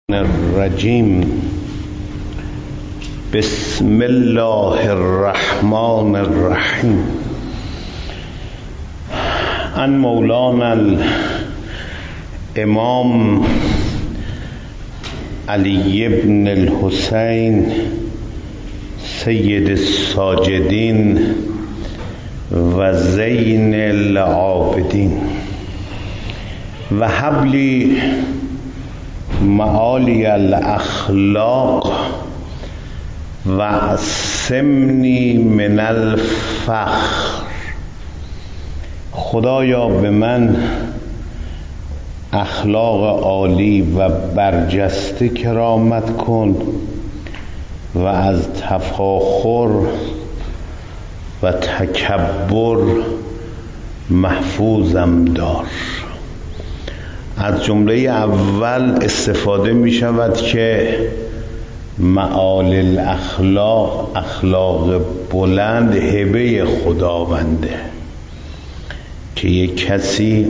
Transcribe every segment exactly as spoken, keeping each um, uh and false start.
الرجیم. بسم الله الرحمن الرحیم. عن مولانا الامام علی بن الحسین سید الساجدین و زین العابدین و حبلی معالی الاخلاق و سمنی من الفخر. خدایا به من اخلاق عالی و برجسته کرامت کن و از تفاخر و تکبر محفوظم دار. از جمله اول استفاده می شود که معال الاخلاق، اخلاق بلند هبه خداونده که یک کسی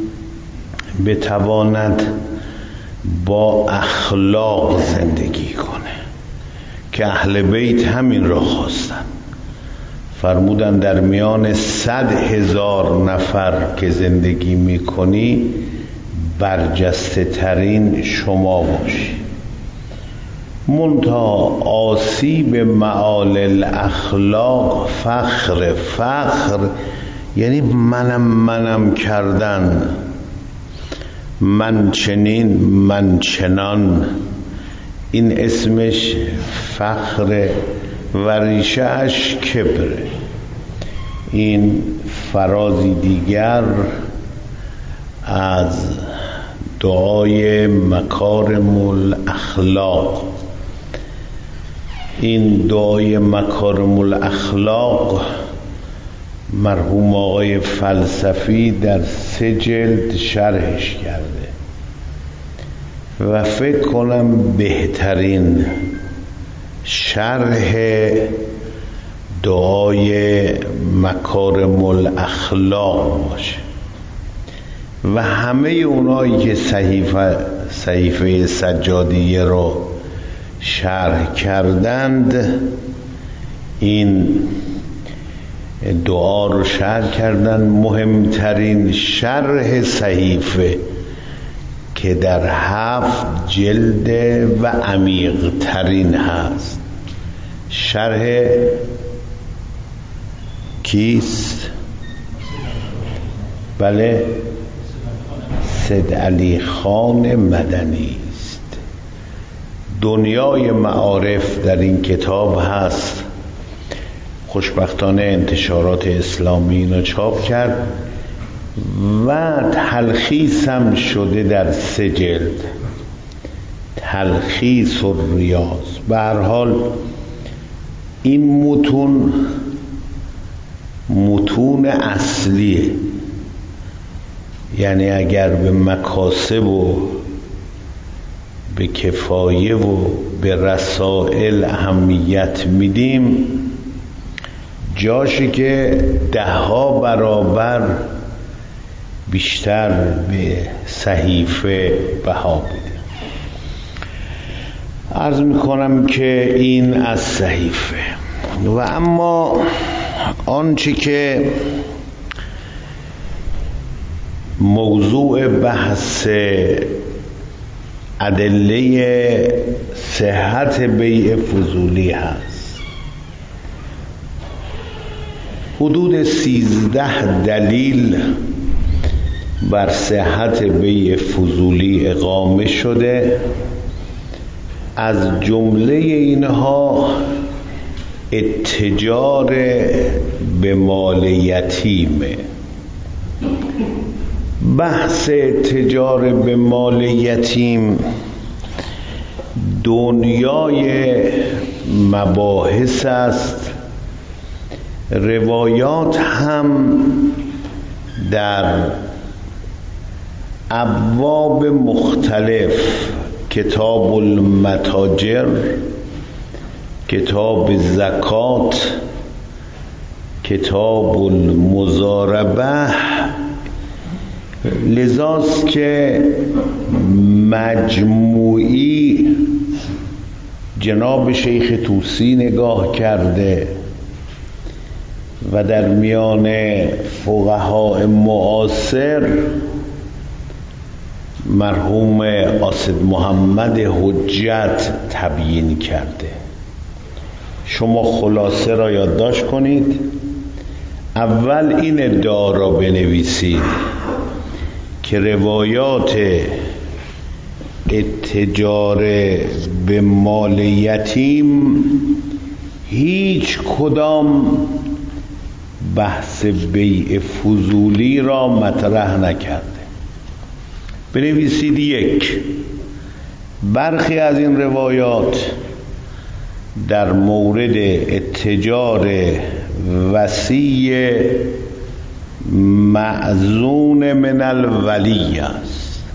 بتواند با اخلاق زندگی کنه که اهل بیت همین را خواستن. فرمودن در میان صد هزار نفر که زندگی میکنی برجسته ترین شما باشی. منتها آسیب معال الاخلاق فخر. فخر یعنی منم منم کردن، من چنین من چنان، این اسمش فخر و ریشه اش کبره. این فرازی دیگر از دعای مکارم الاخلاق. این دعای مکارم الاخلاق مرحوم آقای فلسفی در سه جلد شرحش کرده و فکر کنم بهترین شرح دعای مکارم الاخلاق باشه و همه اونایی که صحیفه صحیفه سجادیه رو شرح کردند این دعا رو شرح کردن. مهمترین شرح صحیفه که در هفت جلد و عمیق ترین هست. شرح کیست؟ بله، سید علی خان مدنی است. دنیای معارف در این کتاب هست. خوشبختانه انتشارات اسلامی اینو چاپ کرد و تلخیص هم شده در سه جلد. تلخیص و ریاض. به هر حال این متون متون اصلیه، یعنی اگر به مکاسب و به کفایه و به رسائل اهمیت میدیم جاشه که ده ها برابر بیشتر به صحیفه بها بدیم. عرض میکنم که این از صحیفه. و اما آنچه که موضوع بحث ادله صحت بیع فضولی هست، حدود سیزده دلیل بر صحت بیع فضولی اقامه شده. از جمله اینها اتجار به مال یتیمه. بحث اتجار به مال یتیم دنیای مباحث است. روایات هم در ابواب مختلف، کتاب المتاجر، کتاب زکات، کتاب المضاربه، لذاست که مجموعی جناب شیخ طوسی نگاه کرده و در میان فقهای معاصر مرحوم قاصد محمد حجت تبیین کرده. شما خلاصه را یادداشت کنید. اول این ادعا را بنویسید که روایات اتجار به مال یتیم هیچ کدام بحث بیع فضولی را مطرح نکرده. بنویسید یک، برخی از این روایات در مورد اتجار وصی معزون من الولی است.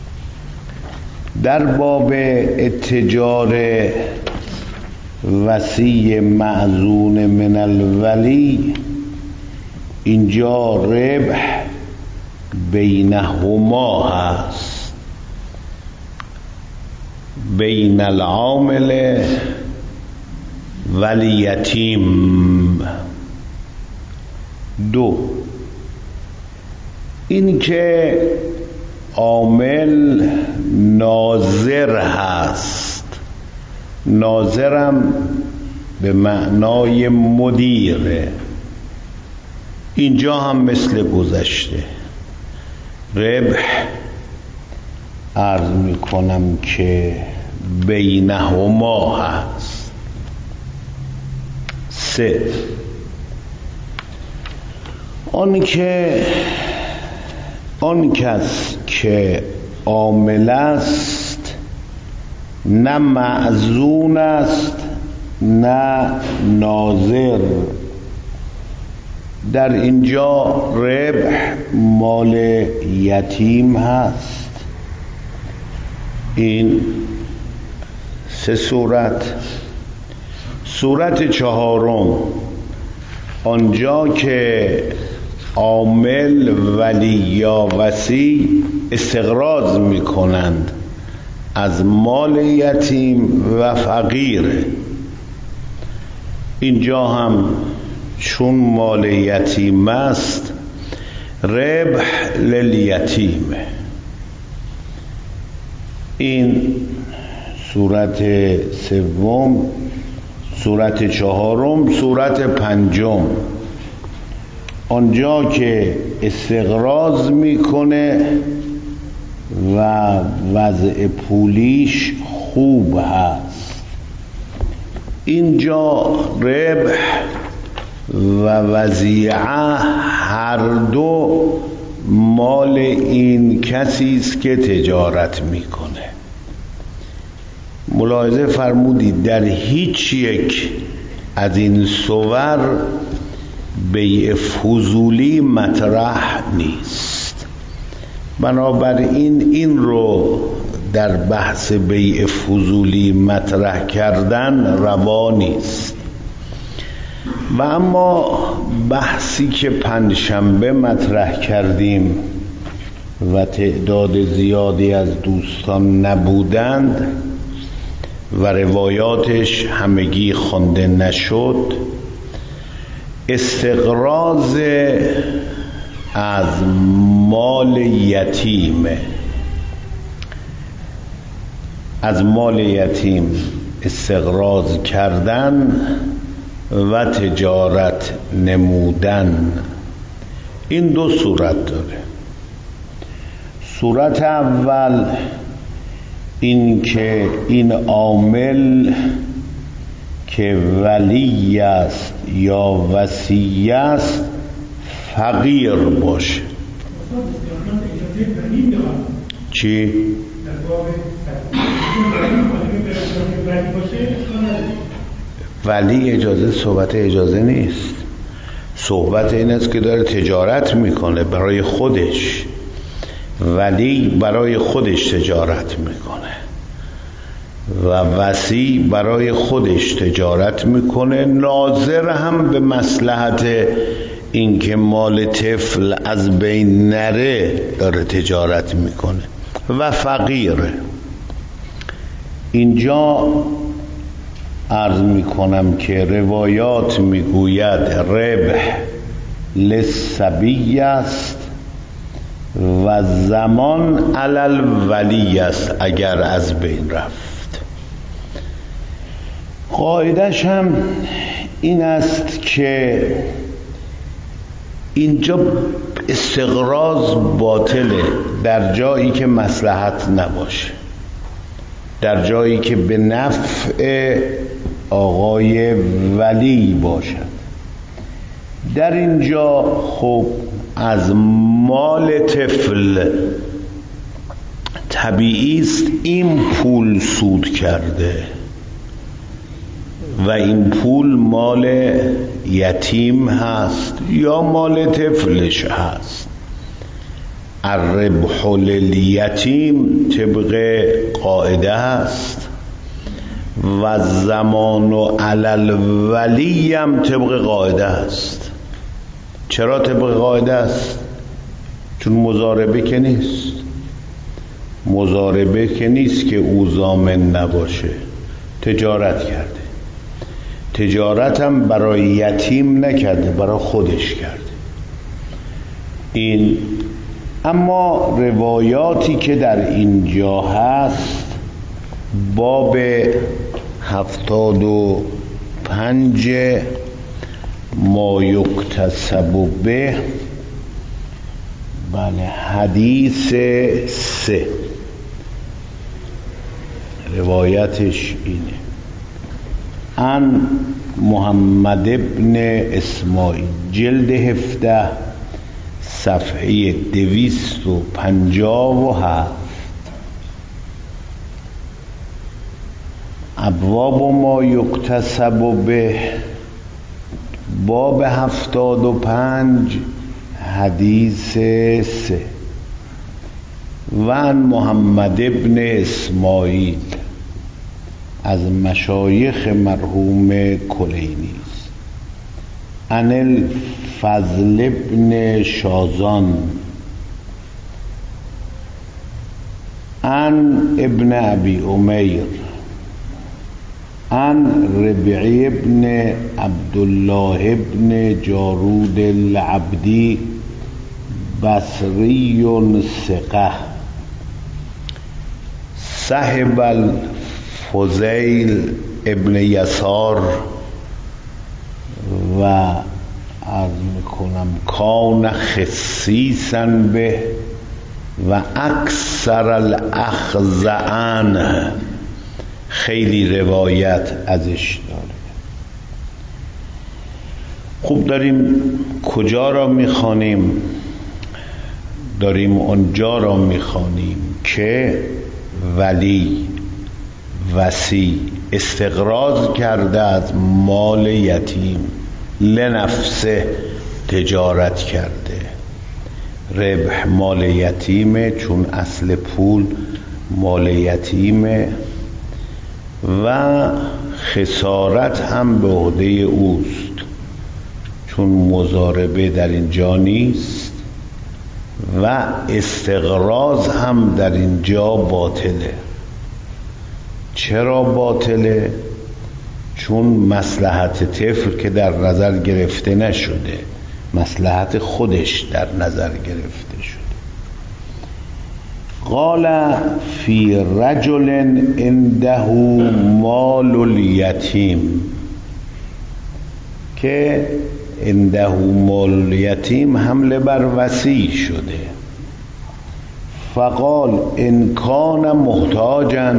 در باب اتجار وصی معزون من الولی اینجا ربح بینهما هست، بین العامل والیتیم. دو، این که عامل ناظر هست، ناظرم به معنای مدیره. اینجا هم مثل گذشته ربح عرض می کنم که بینهما هست. سه، آن که آن کس که عامل است نه معزون است نه ناظر، در اینجا ربح مال یتیم هست. این سه صورت. صورت چهارم، آنجا که عامل ولی یا وصی استقراض می کنند از مال یتیم و فقیر، اینجا هم چون مال یتیم است ربح للیتیم. این صورت سوم. صورت چهارم. صورت پنجم، آنجا که استقراض میکنه و وضع پولیش خوب هست، اینجا ربح و وضیعه هر دو مال این کسی است که تجارت میکنه. ملاحظه فرمودید در هیچ یک از این صور بیع فضولی مطرح نیست. بنابراین این رو در بحث بیع فضولی مطرح کردن روا نیست. و اما بحثی که پنجشنبه مطرح کردیم و تعداد زیادی از دوستان نبودند و روایاتش همگی خوانده نشد، استقراض از مال یتیم، از مال یتیم استقراض کردن و تجارت نمودن، این دو صورت داره. صورت اول این که این عامل که ولی است یا وصی است فقیر باشه. چی؟ ولی اجازه صحبت اجازه نیست. صحبت این است که داره تجارت میکنه برای خودش. ولی برای خودش تجارت میکنه و وصی برای خودش تجارت میکنه. ناظر هم به مصلحت اینکه مال طفل از بین نره داره تجارت میکنه. و فقیر، اینجا عرض می کنم که روایات می گوید ربح للصبی است و زمان علی الولی است اگر از بین رفت. قاعدش هم این است که اینجا استقراض باطله در جایی که مصلحت نباشه، در جایی که به نفع آقای ولی باشد. در اینجا خب از مال طفل طبیعی است این پول سود کرده و این پول مال یتیم هست یا مال طفلش هست. الربح للیتیم طبق قاعده است و زمان و علل ولی هم طبق قاعده است. چرا طبق قاعده است؟ چون مضاربه که نیست، مضاربه که نیست که او ضامن نباشه، تجارت کرده، تجارت هم برای یتیم نکرده، برای خودش کرده. این اما روایاتی که در اینجا هست باب هفتاد و پنج ما یکتسب به، بله، حدیث سه روایتش اینه: ان محمد ابن اسماعیل، جلد هفده، صفحه دویست و پنجاه و هفت. ابواب ما یکتسب به، باب هفتاد و پنج، حدیث سه: و ان محمد ابن اسماعیل، از مشایخ مرحوم کلینی است. ان الفضل ابن شازان، ان ابن ابی امیر، ان ربیع ابن عبدالله ابن جارود العبدی، بصری ثقه، صاحب الفضیل ابن یسار، و عرض میکنم کان خصیصا به و اکثر الاخذ عنه، خیلی روایت ازش داره. خوب، داریم کجا را میخوانیم؟ داریم اونجا را میخوانیم که ولی وصی استقراض کرده از مال یتیم، لنفسه تجارت کرده. ربح مال یتیمه چون اصل پول مال یتیمه و خسارت هم به عهده اوست چون مضاربه در اینجا نیست و استقراض هم در اینجا باطله. چرا باطله؟ چون مصلحت طفل که در نظر گرفته نشده، مصلحت خودش در نظر گرفته شده. قال فی رجل عنده مال الیتیم، که عنده مال الیتیم حمله بر وصی شده. فقال ان کان محتاجا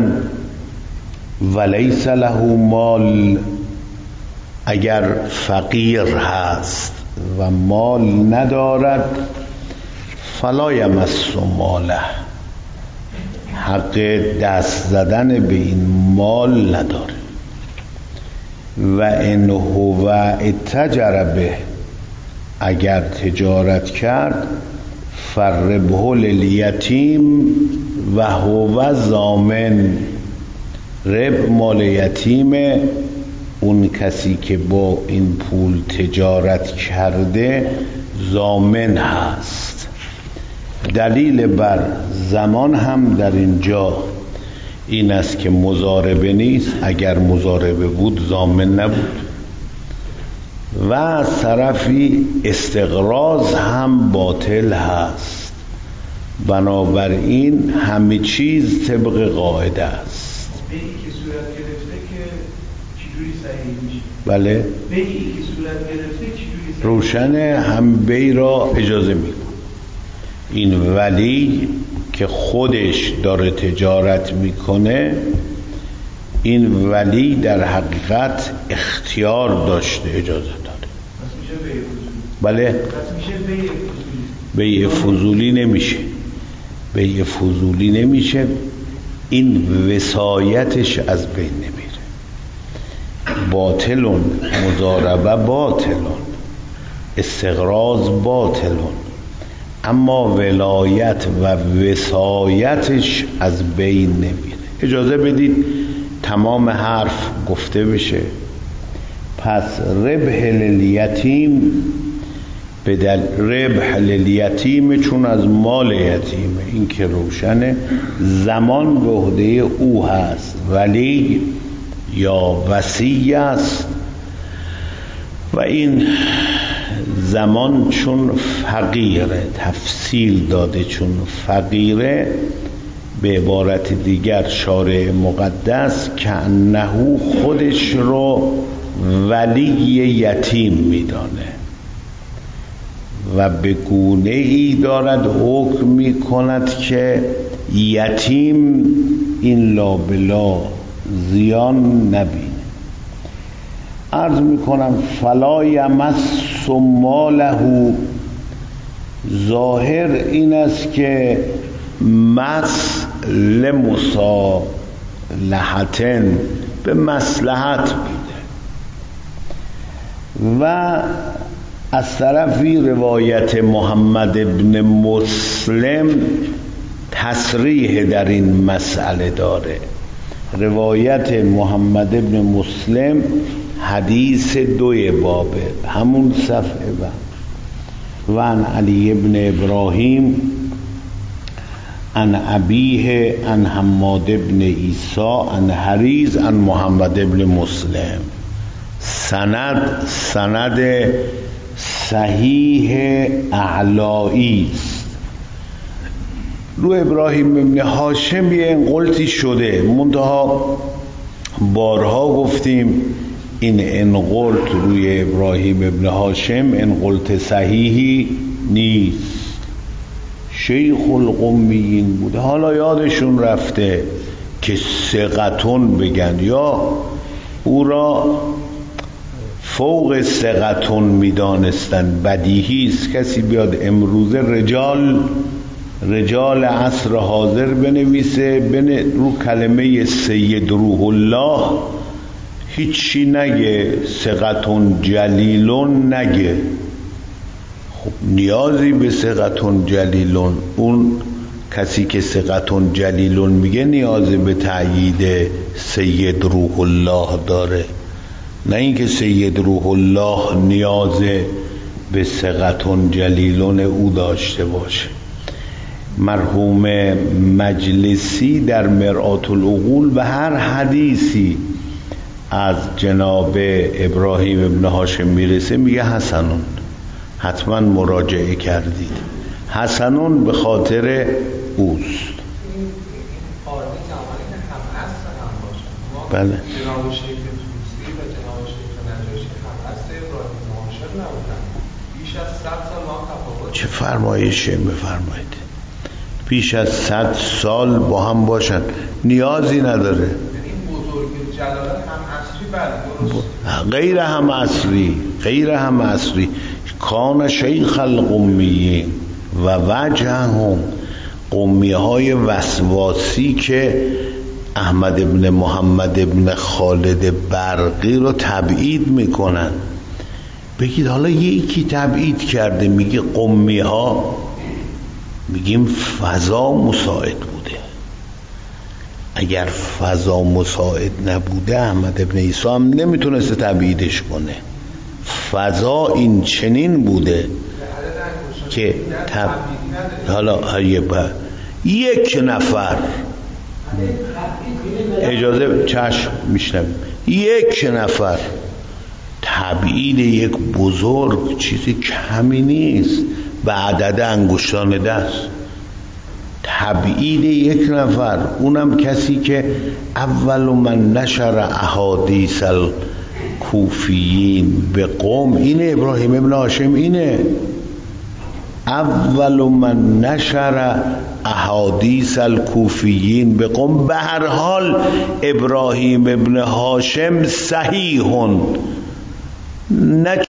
ولیس له مال، اگر فقیر هست و مال ندارد، فلا یمس ماله، حق دست زدن به این مال نداره. و ان هو اتجر به، اگر تجارت کرد، فربه للیتیم و هو ضامن، رب مال یتیمه، اون کسی که با این پول تجارت کرده ضامن هست. دلیل بر زمان هم در اینجا این است که مضاربه نیست، اگر مضاربه بود ضامن نبود، و از طرفی استقراض هم باطل هست. بنابراین همه چیز طبق قاعده است. بیعی که صورت گرفته که چجوری صحیح میشه؟ بله بیعی که صورت گرفته چجوری صحیح؟ روشنه، هم بی را اجازه میکن. این ولی که خودش داره تجارت میکنه، این ولی در حقیقت اختیار داشته، اجازه داره. بله بیع فضولی نمیشه، بیع فضولی نمیشه، این وصایتش از بین نمیره. باطلون، مضاربه باطلون، استقراض باطلون، اما ولایت و وصایتش از بین نمیره. اجازه بدید تمام حرف گفته بشه. پس ربح للیتیم، بدل ربح للیتیم چون از مال یتیمه، این که روشنه. زمان به عهده او هست، ولی یا وصی است، و این زمان چون فقیره، تفصیل داده چون فقیره. به عبارت دیگر شارع مقدس که انه خودش رو ولی یتیم میدانه و به گونه ای دارد حکم می کند که یتیم این لابلا زیان نبینه. عرض می کنم فلا یمس ماله، ظاهر این است که مس لمصالحتن، به مصلحت میده. و از طرفی روایت محمد ابن مسلم تصریح در این مسئله داره. روایت محمد ابن مسلم حدیث دوی بابه، همون صفحه با و عن علی ابن ابراهیم عن ابیه عن حماد ابن عیسی عن حریز عن محمد ابن مسلم. سند سند صحیح اعلایی است. رو ابراهیم ابن هاشم یه انقلتی شده، منتها بارها گفتیم این انقلت روی ابراهیم ابن هاشم انقلت صحیحی نیست. شیخ القمیین بوده، حالا یادشون رفته که ثقتون بگن، یا او را فوق ثقتون میدانستن. بدیهی است کسی بیاد امروزه رجال رجال عصر حاضر بنویسه، بن رو کلمه سید روح الله هیچی نگه، ثقتون جلیلون نگه. خب نیازی به ثقتون جلیلون، اون کسی که ثقتون جلیلون میگه نیازی به تأیید سید روح الله داره، نه اینکه سید روح الله نیاز به ثقتون جلیلون او داشته باشه. مرحوم مجلسی در مرآت العقول به هر حدیثی از جناب ابراهیم ابن هاشم میرسه میگه حسنون، حتما مراجعه کردید. حسنون به خاطر اوست. بله. جناب شیخ توسی و جناب شیخ نجاشی هم اصل ابراهیم هاشم نبودن. بیش از صد سال ما تفاوت. چه فرمایشی بفرمایید؟ بیش از صد سال با هم باشن نیازی نداره. این بزرگ جلالت هم عصری بله درست. غیر هم عصری، غیر هم عصری. کان شیخ القمیین و وجههم، قمی های وسواسی که احمد ابن محمد ابن خالد برقی رو تبعید میکنن. بگید حالا یکی تبعید کرده، میگه قمی ها، میگیم فضا مساعد بوده. اگر فضا مساعد نبوده احمد ابن عیسی هم نمیتونسته تبعیدش کنه. فضا این چنین بوده که تب... حالا یک نفر اجازه چشم میشنویم. یک نفر تبعید یک بزرگ چیزی کمی نیست به عدد انگشتان دست. تبعید یک نفر، اونم کسی که اول من نشر احادیث الکوفیین به قوم، اینه ابراهیم ابن هاشم، اینه اول من نشر احادیث الکوفیین به قوم. به هر حال ابراهیم ابن هاشم صحیحون، نه